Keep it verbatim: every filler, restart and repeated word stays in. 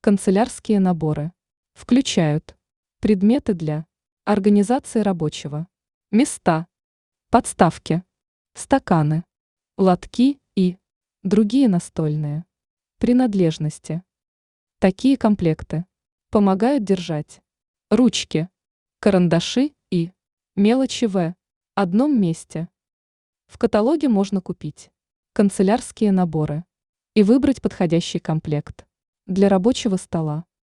Канцелярские наборы включают предметы для организации рабочего места, подставки, стаканы, лотки и другие настольные принадлежности. Такие комплекты помогают держать ручки, карандаши и мелочи в одном месте. В каталоге можно купить канцелярские наборы и выбрать подходящий комплект для рабочего стола.